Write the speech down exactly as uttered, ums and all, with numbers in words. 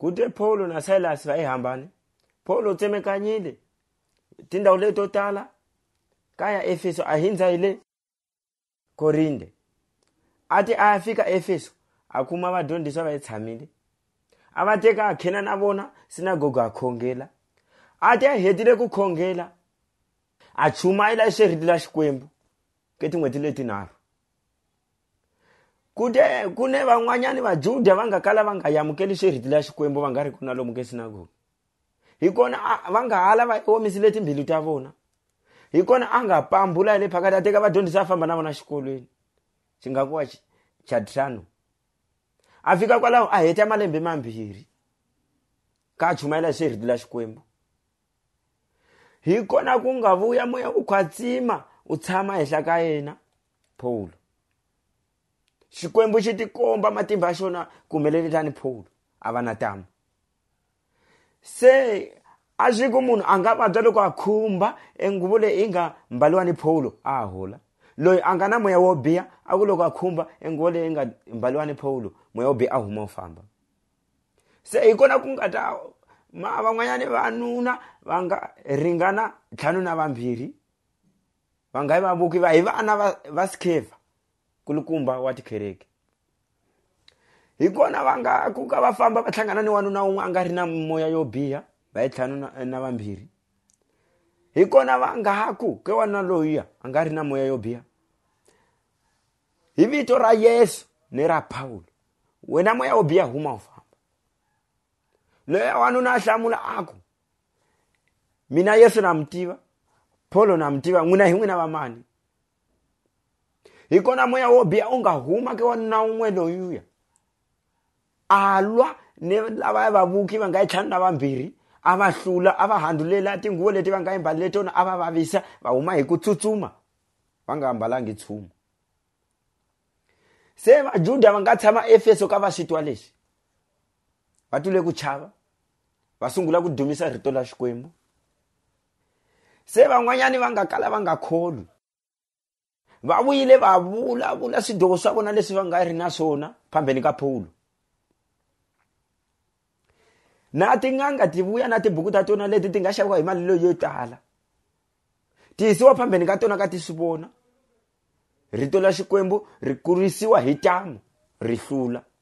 Kute Paulo na Silas va ehambane. Paulo tsemekanyile. Tindhawu leto tala kaya Efeso ahindza ile Korinde. Ati afika Efeso akuma vadyondzisi va etshamile. Avateka akhena na vona sinagoga akhongela. Ati ahetile ku khongela. Achumayela xeriti la Xikwembu ke tin'hweti leti nharhu. Kute kune van'wanyani vaJuda va nga kala va nga yamukeli xeriti la Xikwembu va nga ri ku na lomu ke sinagoga. Hikona va nga hala va omisile timbilu ta vona. Hikona anga pambula ile phakati ateka vadyondzisi a famba na vona xikolweni. Xingakuwa cha ntlhanu. Afika kwalaho a heta malembe mambirhi. Ka chumayela xeriti la Xikwembu. Hikona ku nga vuya moya u khwatsima u tshama ehla ka yena Paulo. Xikwembu xi tikomba matimba ya xona kumelele tani Paulo avana tama. Se aziku munhu anga vabya loko akhumba enguvu leyi inga mbaliwa ni Paulo a hola. Loyi anga na moya wo biha aku loko akhumba enguvu leyi inga mbaliwa ni Paulo moya wo biha a huma u famba. Se ikona ku nga ta ma van'wanyani vanuna va nga ringana ntlhanu na vambirhi va nga va vuki va hi vana va va Skeva kulukumba wa tikereke. Hikona va nga ku ka va famba va hlangana ni wanuna un'we a nga ri na moya yo biha va hi ntlhanu na, na vambirhi. Hikona va nga haku ke wanuna loyiya a nga ri na moya yo biha. Hi vito ra Yesu ni ra Paulo wena moya wo biha huma u famba. Loya wanuna a hlamula aku mina Yesu namtiva Paulo namtiva n'wina hi n'wina va mani. Hikona moya wo biha u nga huma ke wanuna un'we loyuya alwa ni lava va vuki va nga hi ntlhanu na vambirhi a va hlula a va handulela tinguvo leti va nga yimbalele tona a va vavisa va huma hi ku tsutsuma va nga ambalangi nchumu. Se vaJuda va nga tshama Efeso ka va switwa leswi va tule ku chava va sungula ku dumisa rito la Xikwembu. Se van'wanyani va nga kala va nga kholi va vuyile va vula vula swidyoho swa vona leswi va nga ri na swona phambeni ka Paulo. Na tin'anga ti vuya na tibuku ta tona leti ti nga xaviwa hi mali leyo tala. Ti yisiwa phambeni ka tona ka ti swi vona. Rito la Xikwembu ri kurisiwa hi tamu ri hlula.